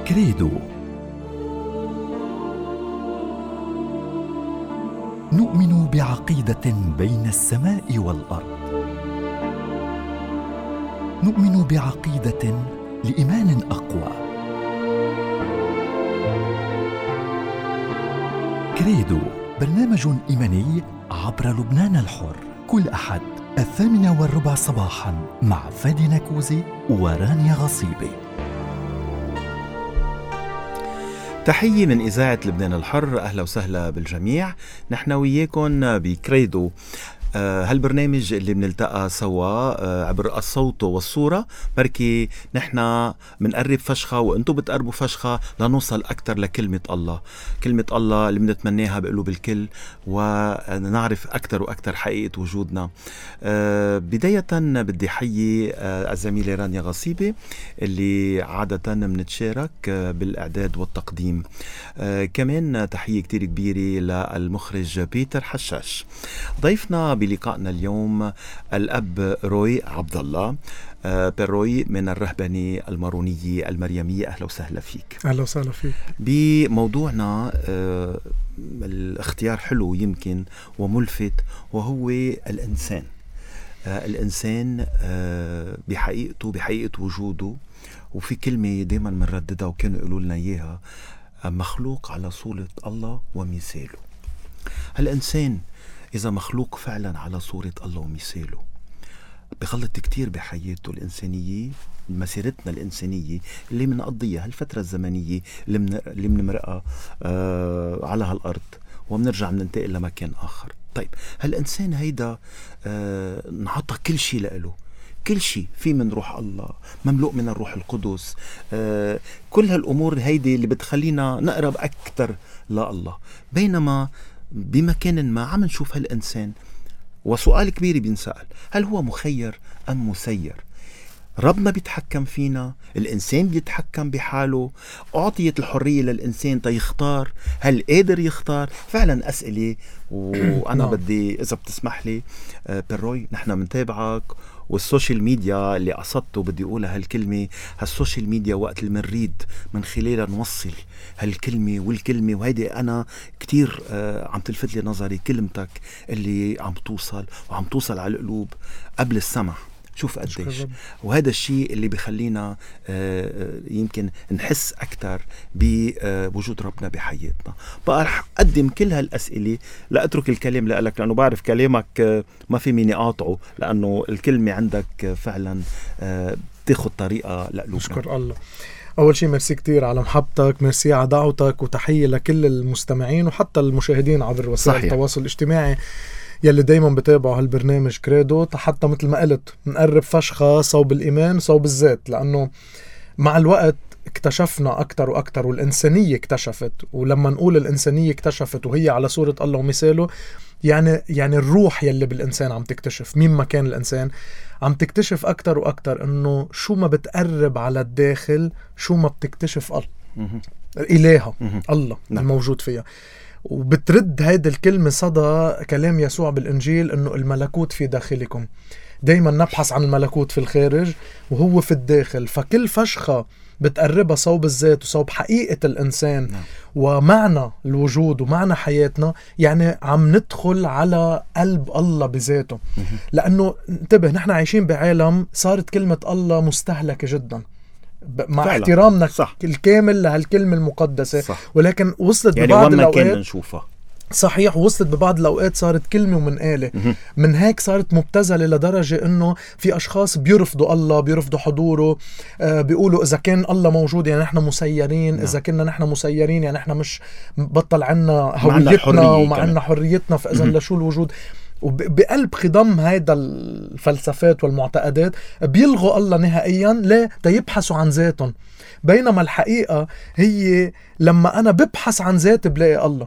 كريدو. نؤمن بعقيدة بين السماء والأرض. نؤمن بعقيدة لإيمان أقوى. كريدو برنامج إيماني عبر لبنان الحر، كل أحد 8:15 صباحاً مع فادي نكوزي ورانيا غصيبي. تحية من إذاعة لبنان الحر، أهلا وسهلا بالجميع. نحن وياكم بكريدو، هالبرنامج اللي بنلتقى سوا عبر الصوت والصورة، بركي نحن منقرب فشخة وانتو بتقربوا فشخة لنوصل أكتر لكلمة الله، كلمة الله اللي بنتمناها بقلوب الكل، ونعرف أكتر وأكتر حقيقة وجودنا. بداية بدي حيي الزميلة رانيا غصيبي اللي عادة منتشارك بالإعداد والتقديم. كمان تحية كتير كبيرة للمخرج بيتر حشاش. ضيفنا بلقائنا اليوم الأب روي عبد الله، بروي من الرهبنة المارونية المريمية. أهلا وسهلا فيك. أهلا وسهلا فيك. بموضوعنا الاختيار حلو يمكن وملفت، وهو الإنسان. الإنسان بحقيقته، بحقيقة وجوده. وفي كلمة دايما منرددها وكانوا يقولوا لنا إياها: مخلوق على صورة الله ومثاله. الإنسان إذا مخلوق فعلا على صورة الله ومثاله بغلط كتير بحياته الإنسانية، مسيرتنا الإنسانية اللي منقضيها، هالفترة الزمنية اللي منمرقها على هالأرض، ومنرجع مننتقل لمكان آخر. طيب هالإنسان هيدا نعطى كل شيء لإله، كل شيء فيه من روح الله، مملوء من الروح القدس. كل هالأمور هيدي اللي بتخلينا نقرب أكتر لله. بينما بمكان ما عم نشوف هالإنسان، وسؤال كبير بينسأل: هل هو مخير أم مسير؟ ربنا بيتحكم فينا؟ الإنسان بيتحكم بحاله؟ أعطيت الحرية للإنسان تيختار؟ هل قادر يختار؟ فعلا أسئلة. وأنا بدي إذا بتسمح لي بروي، نحن منتابعك، والسوشيال ميديا اللي قصدته بدي أقولها هالكلمة، هالسوشيال ميديا وقت اللي منريد من خلالها نوصل هالكلمة والكلمة، وهيدي أنا كتير عم تلفت لي نظري كلمتك اللي عم توصل وعم توصل على القلوب قبل السمع. شوف قديش، وهذا الشيء اللي بيخلينا يمكن نحس أكتر بوجود ربنا بحياتنا. بقى رح أقدم كل هالأسئلة، لا أترك الكلام لك، لأنه بعرف كلامك ما في مين يقاطعه، لأنه الكلمة عندك فعلا بتاخد طريقة لقلوبنا. أشكر الله. أول شيء ميرسي كتير على محبتك، ميرسي على دعوتك، وتحية لكل المستمعين وحتى المشاهدين عبر وسائل التواصل الاجتماعي يلي دايما بتابعوا هالبرنامج كريدو، حتى مثل ما قلت نقرب فشخة صوب الإيمان، صوب الذات، لأنه مع الوقت اكتشفنا أكتر وأكتر، والإنسانية اكتشفت. ولما نقول الإنسانية اكتشفت وهي على صورة الله ومثاله، يعني الروح يلي بالإنسان عم تكتشف مين ما كان الإنسان، عم تكتشف أكتر وأكتر إنه شو ما بتقرب على الداخل شو ما بتكتشف إلهها الله الموجود فيها. وبترد هيدا الكلمة صدى كلام يسوع بالإنجيل إنه الملكوت في داخلكم. دايما نبحث عن الملكوت في الخارج وهو في الداخل. فكل فشخة بتقربها صوب الذات وصوب حقيقة الإنسان ومعنى الوجود ومعنى حياتنا، يعني عم ندخل على قلب الله بذاته. لأنه انتبه، نحن عايشين بعالم صارت كلمة الله مستهلكة جدا، مع فعلا احترامنا الكامل لهالكلمة المقدسة. ولكن وصلت يعني ببعض الأوقات نشوفها صحيح، وصلت ببعض الأوقات صارت كلمة ومنقالة. من هيك صارت مبتذلة لدرجة إنه في أشخاص بيرفضوا الله، بيرفضوا حضوره، بيقولوا إذا كان الله موجود يعني نحن مسيرين، إذا كنا نحن مسيرين يعني نحن مش بطل عنا هويتنا وما عنا حريتنا، فإذا لشو الوجود؟ وبقلب خضم هيدا الفلسفات والمعتقدات بيلغوا الله نهائيا لا يبحثوا عن ذاتهم. بينما الحقيقة هي لما أنا ببحث عن ذاتي بلاقي الله.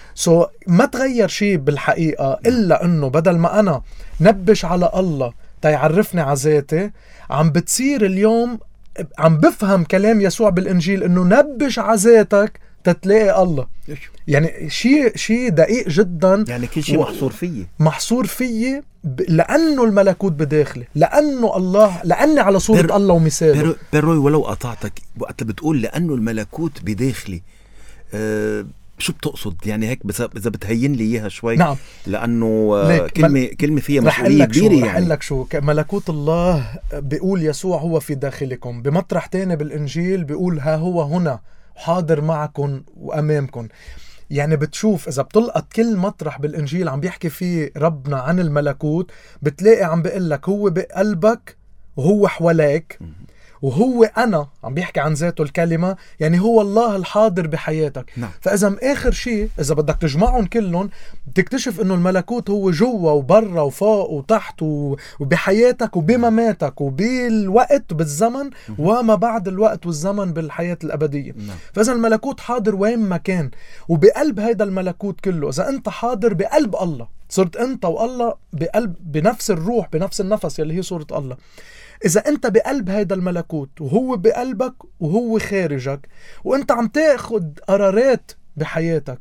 ما تغير شيء بالحقيقة إلا أنه بدل ما أنا نبش على الله تيعرفني على ذاتي، عم بتصير اليوم عم بفهم كلام يسوع بالإنجيل أنه نبش على ذاتك تتلاقي الله. يعني شيء دقيق جدا. يعني كل شيء محصور فيي لأنه الملكوت بداخلي، لأنه الله، لأني على صورة الله ومثاله. بروي ولو قطعتك وقت بتقول لأنه الملكوت بداخلي، شو بتقصد يعني هيك؟ إذا بتهين لي إياها شوي. نعم. لأنه كلمة فيها مسؤولية كبيرة. يعني رح أقول لك شو ملكوت الله. بيقول يسوع هو في داخلكم. بمطرح تاني بالإنجيل بيقول ها هو هنا حاضر معكم وأمامكم. يعني بتشوف إذا بتلقط كل مطرح بالإنجيل عم بيحكي فيه ربنا عن الملكوت، بتلاقي عم بيقلك هو بقلبك وهو حواليك وهو أنا، عم بيحكي عن ذاته الكلمة، يعني هو الله الحاضر بحياتك. نعم. فإذا آخر شيء إذا بدك تجمعهم كلهم بتكتشف إنه الملكوت هو جوا وبرا وفوق وتحت وبحياتك وبمماتك وبالوقت وبالزمن وما بعد الوقت والزمن بالحياة الأبدية. نعم. فإذا الملكوت حاضر وين ما كان وبقلب هيدا الملكوت كله. إذا أنت حاضر بقلب الله، صرت أنت والله بقلب بنفس الروح بنفس النفس يلي هي صورة الله. إذا أنت بقلب هيدا الملكوت وهو بقلبك وهو خارجك وأنت عم تاخد قرارات بحياتك،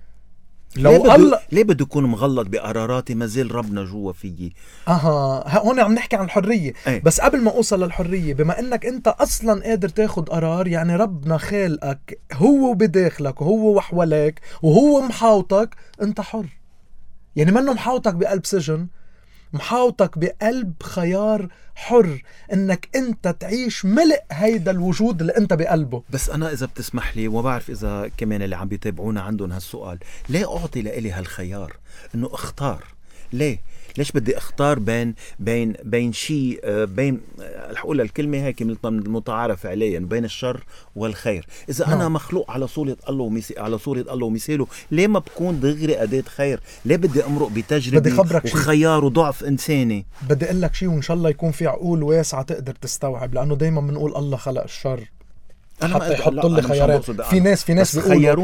ليه بده يكون مغلط بقراراتي ما زال ربنا جوا فيي؟ هون عم نحكي عن الحرية. أي. بس قبل ما أوصل للحرية، بما أنك أنت أصلا قادر تاخد قرار، يعني ربنا خالقك هو بداخلك وهو وحواليك وهو محاوطك، أنت حر. يعني منه محاوطك بقلب سجن، محاوطك بقلب خيار حر انك انت تعيش ملء هيدا الوجود اللي انت بقلبه. بس انا اذا بتسمح لي، وبعرف اذا كمان اللي عم بيتابعونا عندهم هالسؤال، ليه اعطي لإلي هالخيار انه اختار؟ ليش بدي اختار بين شيء، بين الحقول الكلمة هيك مثل المتعارف عليا، بين الشر والخير؟ اذا انا مخلوق على صورة الله ومثاله، ليه ما بكون دغري أداة خير؟ ليه بدي امرق بتجربة وخيار وضعف انساني؟ بدي اقول لك شيء وان شاء الله يكون في عقول واسعة تقدر تستوعب، لانه دايما بنقول الله خلق الشر حتى يحط لي خيارات. في ناس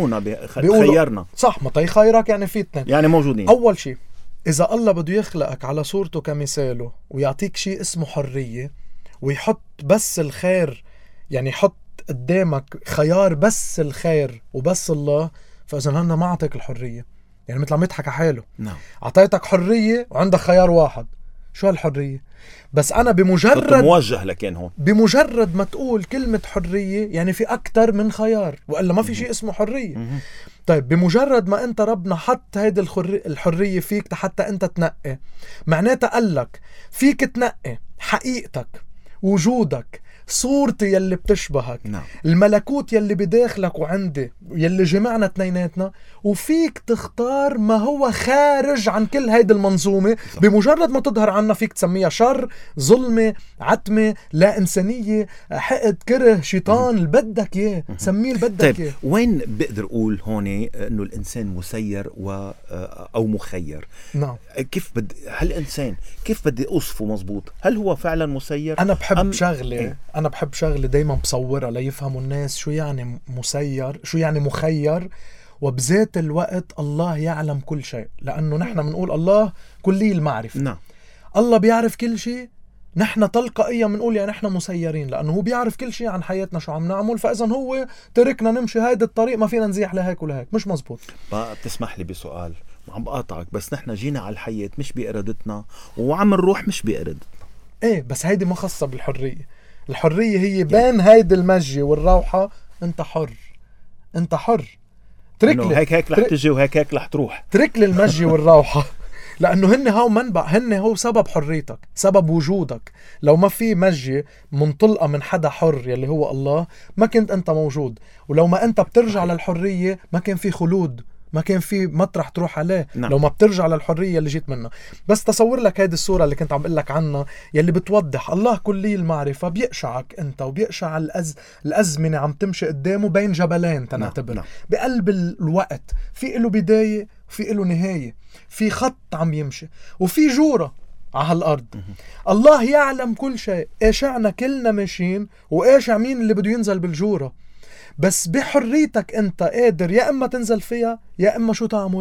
خيرنا صح، ما خيرك يعني في اثنين يعني موجودين. اول شيء إذا الله بده يخلقك على صورته كمثاله ويعطيك شيء اسمه حرية ويحط بس الخير، يعني يحط قدامك خيار بس الخير وبس الله، فإذا هنا ما عطيك الحرية. يعني مثل عم يضحك على حاله. نعم. عطيتك حرية وعندك خيار واحد. شو هالحرية؟ بس أنا بمجرد موجه لكن هون بمجرد ما تقول كلمة حرية يعني في أكتر من خيار، وإلا ما في شيء اسمه حرية. طيب بمجرد ما أنت ربنا حط هيدي الحرية فيك حتى أنت تنقي، معناتها قالك فيك تنقي حقيقتك، وجودك، صورتي يلي بتشبهك. نعم. الملكوت يلي بداخلك وعندي يلي جمعنا اثنيناتنا، وفيك تختار ما هو خارج عن كل هيدي المنظومة. بمجرد ما تظهر عنا فيك تسميها شر، ظلمة، عتمة، لا إنسانية، حقد، كره، شيطان، اللي بدك إياه سميه اللي بدك إياه. وين بقدر أقول هون إنه الإنسان مسير أو مخير؟ نعم. هالإنسان كيف بدي أوصفه مظبوط؟ هل هو فعلا مسير؟ أنا بحب شغلة أنا بحب شغلة دايما بصورها ليفهموا الناس شو يعني مسير، شو يعني مخير. وبذات الوقت الله يعلم كل شيء، لأنه نحن منقول الله كلي المعرفة. نعم. الله بيعرف كل شيء. نحن تلقائيا منقول يعني نحن مسيرين، لأنه هو بيعرف كل شيء عن حياتنا شو عم نعمل، فإذا هو تركنا نمشي هيدا الطريق ما فينا نزيح لهيك ولهيك. مش مزبوط. بتسمح لي بسؤال، عم بقاطعك، بس نحن جينا على الحياة مش بإرادتنا وعم نروح مش بإرادتنا. إيه بس هيدي ما خاصة بالحرية. الحرية هي بين هيدي المجي والروحة. انت حر. ترك لي هيك رح تجي وهيك رح تروح. ترك لي المجي والروحة، لأنه هن هو منبع، هن هو سبب حريتك، سبب وجودك. لو ما في مجي منطلقة من حدا حر يلي هو الله، ما كنت أنت موجود. ولو ما أنت بترجع للحرية ما كان في خلود، ما كان في مطرح تروح عليه. نعم. لو ما بترجع للحرية اللي جيت منها. بس تصور لك هيدي الصورة اللي كنت عم بقول لك عنها، يلي بتوضح الله كلي المعرفة بيقشعك انت وبيقشع الأزمنة عم تمشي قدامه بين جبلين تنعتبر. نعم. بقلب الوقت في له بداية وفي له نهاية، في خط عم يمشي وفي جورة على هالأرض. الله يعلم كل شيء، قاشعنا كلنا ماشيين وقاشع مين اللي بده ينزل بالجورة. بس بحريتك انت قادر يا اما تنزل فيها يا اما شو تعمل؟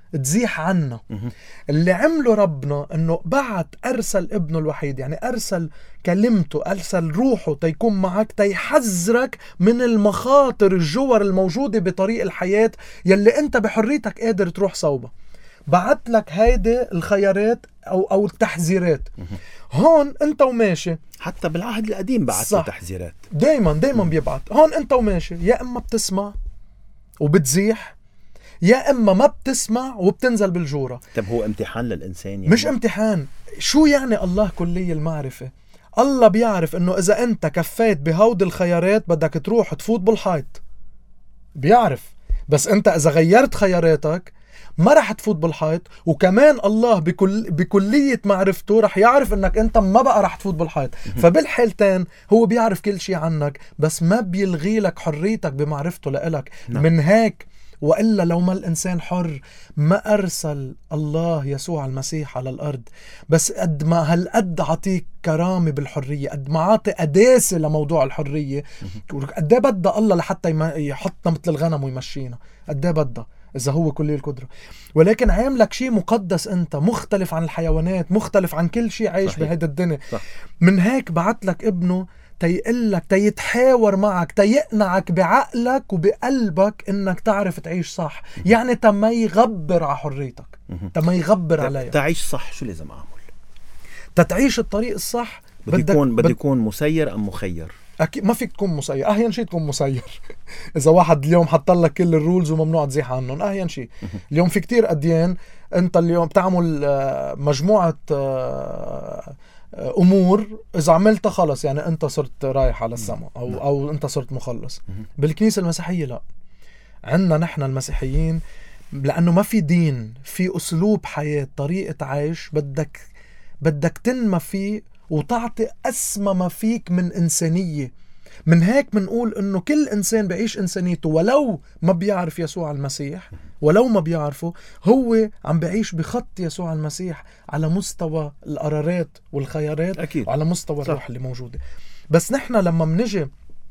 تزيح عنا. اللي عمله ربنا انه بعت ارسل ابنه الوحيد، يعني ارسل كلمته، ارسل روحه تيكون معك، تيحذرك من المخاطر الجوار الموجودة بطريق الحياة يلي انت بحريتك قادر تروح صوبها. بعت لك هيدي الخيارات او التحذيرات. هون انت وماشي، حتى بالعهد القديم بعت له تحذيرات، دايما بيبعت. هون انت وماشي يا اما بتسمع وبتزيح، يا اما ما بتسمع وبتنزل بالجورة. طب هو امتحان للإنسان يعني؟ مش امتحان. شو يعني الله كلي المعرفة؟ الله بيعرف انه اذا انت كفيت بهود الخيارات بدك تروح تفوت بالحيط، بيعرف. بس انت اذا غيرت خياراتك ما رح تفوت بالحيط. وكمان الله بكلية معرفته رح يعرف انك انت ما بقى رح تفوت بالحيط. فبالحالتين هو بيعرف كل شيء عنك، بس ما بيلغي لك حريتك بمعرفته لإلك. من هيك وإلا لو ما الإنسان حر ما أرسل الله يسوع المسيح على الأرض. بس قد ما هالقد عطيك كرامة بالحرية، قد ما عطي قداسة لموضوع الحرية، قد ايه بدأ الله لحتى يحطنا مثل الغنم ويمشينا، قد ايه بدأ إذا هو كل القدرة. ولكن عاملك شيء مقدس، أنت مختلف عن الحيوانات، مختلف عن كل شيء عايش بهيدا الدنيا. من هيك بعت لك ابنه تيقلك، تيتحاور معك، تيقنعك بعقلك وبقلبك انك تعرف تعيش صح. يعني تما يغبر على حريتك، تما يغبر عليها. تعيش صح شو لازم اعمل؟ تتعيش الطريق الصح بدي يكون مسير ام مخير؟ اكيد ما فيك تكون مسير. اهين شيء تكون مسير. اذا واحد اليوم حط لك كل الرولز وممنوع تزيح عنهم، اهين شيء. اليوم في كتير اديان انت اليوم بتعمل مجموعة امور، اذا عملتها خلص يعني انت صرت رايح على السماء او انت صرت مخلص. بالكنيسة المسيحية لا، عندنا نحن المسيحيين لانه ما في دين، في اسلوب حياة، طريقة عيش بدك تنمى فيه وتعطي اسمى ما فيك من انسانية. من هيك منقول انه كل انسان بيعيش انسانيته ولو ما بيعرف يسوع المسيح، ولو ما بيعرفه، هو عم بيعيش بخط يسوع المسيح على مستوى القرارات والخيارات أكيد. وعلى مستوى الروح اللي موجودة. بس نحن لما منجي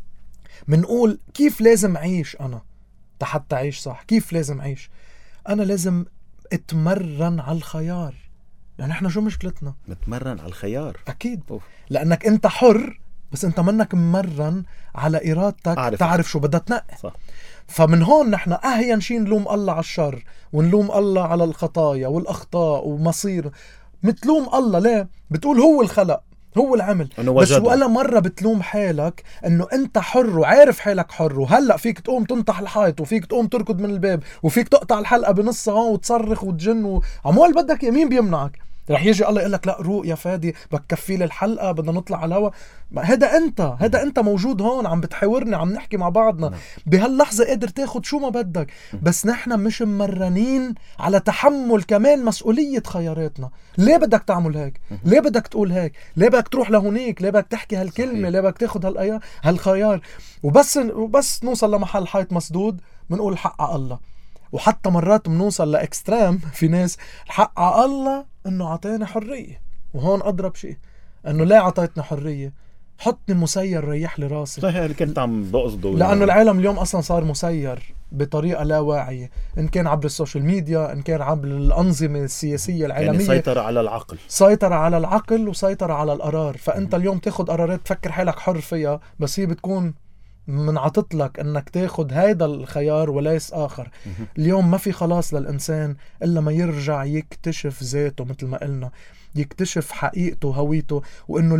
منقول كيف لازم أعيش أنا حتى أعيش صح، كيف لازم أعيش؟ أنا لازم أتمرن على الخيار. يعني نحن شو مشكلتنا؟ نتمرن على الخيار أكيد. لأنك أنت حر، بس أنت منك ممرن على إرادتك تعرف شو بدها تنقي. صح. فمن هون نحن أهين شي نلوم الله على الشر، ونلوم الله على الخطايا والأخطاء ومصير. متلوم الله ليه؟ بتقول هو الخلق، هو العمل، بس ولا مرة بتلوم حالك انه انت حر وعارف حالك حر، وهلأ فيك تقوم تنطح الحائط، وفيك تقوم تركض من الباب، وفيك تقطع الحلقة بنصها وتصرخ وتجن عمول بدك. يمين بيمنعك؟ رح يجي الله يقول لك لا روق يا فادي، بدك كفي لي الحلقة، بدنا نطلع على الهوا. هذا انت موجود هون، عم بتحاورني، عم نحكي مع بعضنا بهاللحظة، قادر تاخد شو ما بدك. بس نحن مش مرنين على تحمل كمان مسؤولية خياراتنا. ليه بدك تعمل هيك؟ ليه بدك تقول هيك؟ ليه بدك تروح لهونيك؟ ليه بدك تحكي هالكلمة؟ ليه بدك تاخد هالخيار؟ وبس نوصل لمحل حيط مسدود منقول الحق على الله. وحتى مرات منوصل لإكسترام، في ناس الحق على الله انه عطينا حرية. وهون اضرب شيء انه لا عطيتنا حرية، حطني مسير ريح لي راسي. صحيح اللي كنت عم بقصده، لانه العالم اليوم اصلا صار مسير بطريقة لا واعية، ان كان عبر السوشيال ميديا، ان كان عبر الانظمة السياسية العالمية. يعني سيطر على العقل، سيطر على العقل وسيطر على القرار. فانت اليوم تاخد قرارات تفكر حالك حر فيها، بس هي بتكون من عطتلك انك تاخد هيدا الخيار وليس اخر. اليوم ما في خلاص للانسان الا ما يرجع يكتشف ذاته، مثل ما قلنا، يكتشف حقيقته وهويته، وانه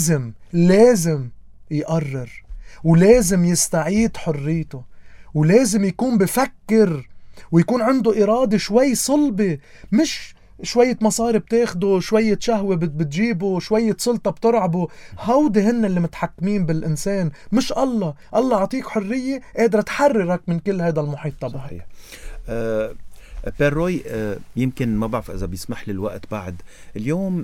لازم يقرر، ولازم يستعيد حريته، ولازم يكون بفكر، ويكون عنده إرادة شوي صلبة، مش شوية مصاري بتاخده، شوية شهوة بتجيبه، شوية سلطة بترعبه. هودي هن اللي متحكمين بالإنسان، مش الله. الله عطيك حرية قادرة تحررك من كل هذا المحيط طبعا. صحيح. بيروي، يمكن ما بعرف إذا بيسمح لي الوقت بعد اليوم،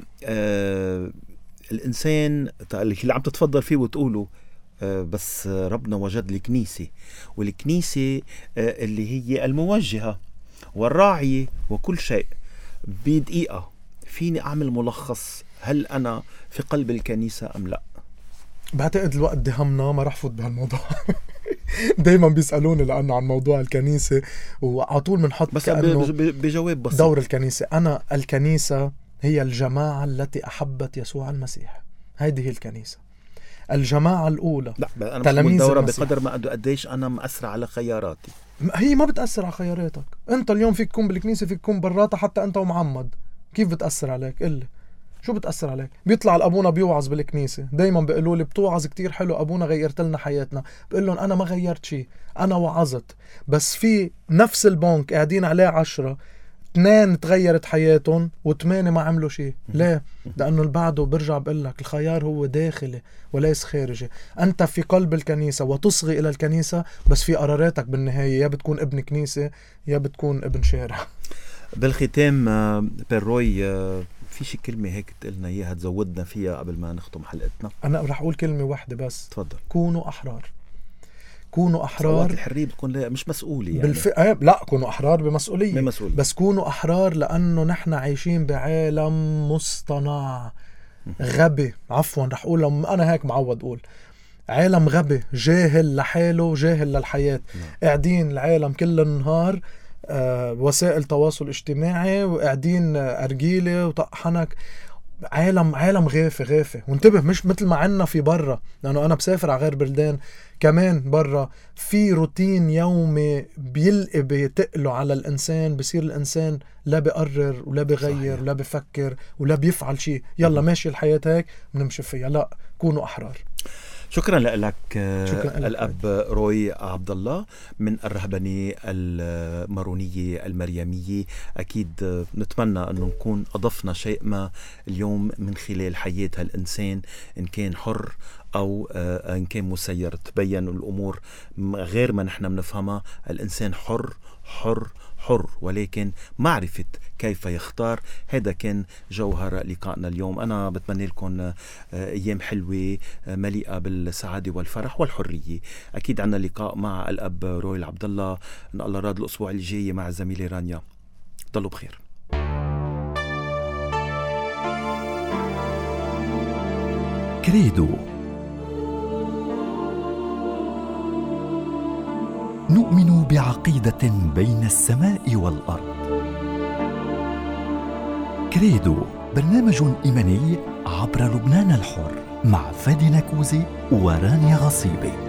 الإنسان اللي عم تتفضل فيه وتقوله، بس ربنا وجد الكنيسة، والكنيسة اللي هي الموجهة والراعية وكل شيء. بدقيقة فيني أعمل ملخص، هل أنا في قلب الكنيسة أم لا؟ بعتقد الوقت دهمنا، ما رح فوت بهالموضوع. دايما بيسألوني لأنه عن موضوع الكنيسة، وعطول منحط بس بجواب بسيط. دور الكنيسة، أنا الكنيسة هي الجماعة التي أحبت يسوع المسيح. هذه هي الكنيسة، الجماعة الأولى. لا أنا تلاميذ دورة بقدر ما قديش أنا مأثر على خياراتي. هي ما بتأثر على خياراتك. أنت اليوم فيك تكون بالكنيسة، فيك تكون براتها، حتى أنت ومحمد. كيف بتأثر عليك؟ إلا شو بتأثر عليك؟ بيطلع الأبونا بيوعظ بالكنيسة، دايما بيقولوا لي بتوعظ كتير حلو أبونا، غيرت لنا حياتنا. بقول لهم أنا ما غيرت شيء، أنا وعظت، بس في نفس البنك قاعدين عليه 10، 2 تغيرت حياتهم و8 ما عملوا شيء. ليه؟ لأنه بعده برجع بقول لك الخيار هو داخلي وليس خارجي. أنت في قلب الكنيسة وتصغي إلى الكنيسة، بس في قراراتك بالنهاية يا بتكون ابن كنيسة يا بتكون ابن شارع. بالختام بيروي، في شي كلمة هيك تقلنا إياها تزودنا فيها قبل ما نختم حلقتنا؟ أنا رح أقول كلمة واحدة بس. تفضل. كونوا أحرار. كونوا أحرار. الحرية بتكون مش مسؤولية يعني. لا، كونوا أحرار بمسؤولية. بس كونوا أحرار لأنه نحن عايشين بعالم مصطنع غبي. عفوا رح أقول، أنا هيك معود أقول عالم غبي، جاهل لحاله، جاهل للحياة. قاعدين العالم كل النهار وسائل تواصل اجتماعي، وقاعدين أرجيلة وطقحنك. عالم غافي. وانتبه، مش مثل ما عنا في برا، لأنه أنا بسافر على غير بلدان كمان برا، في روتين يومي بيلقي بتقله على الإنسان، بصير الإنسان لا بيقرر ولا بيغير. صحيح. ولا بيفكر ولا بيفعل شيء. يلا ماشي الحياة هيك بنمشي فيها. لا، كونوا أحرار. شكرا لك الأب روي عبد الله من الرهبنة المارونية المريمية. أكيد نتمنى أن نكون أضفنا شيء ما اليوم من خلال حياة هالإنسان، إن كان حر أو إن كان مسير. تبين الأمور غير ما نحن بنفهمها. الإنسان حر، ولكن معرفة كيف يختار. هذا كان جوهر لقائنا اليوم. أنا بتمنى لكم أيام حلوة مليئة بالسعادة والفرح والحرية. أكيد عنا لقاء مع الأب روي عبد الله إن الله راد الأسبوع الجاي مع زميلي رانيا. ضلوا بخير. كريدو. نؤمن بعقيدة بين السماء والأرض. كريدو برنامج إيماني عبر لبنان الحر مع فادي نكوزي ورانيا غصيبي.